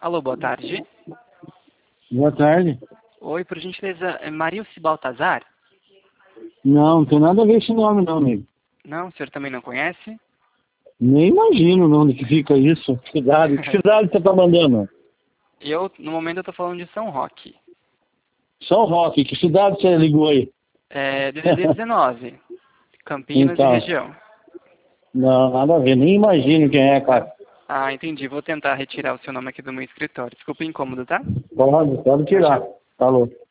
Alô, boa tarde. Boa tarde. Oi, por gentileza, é Marilce Baltazar? Não tem nada a ver esse nome não, amigo. Não, o senhor também não conhece? Nem imagino onde que fica isso. Que cidade você tá mandando? No momento, eu tô falando de São Roque. São Roque, que cidade você ligou aí? É DDD 19, Campinas e Então, região. não, nada a ver, nem imagino quem é, cara. Ah, entendi. Vou tentar retirar o seu nome aqui do meu escritório. Desculpa o incômodo, tá? Pode Tchau, tirar. tchau. Falou.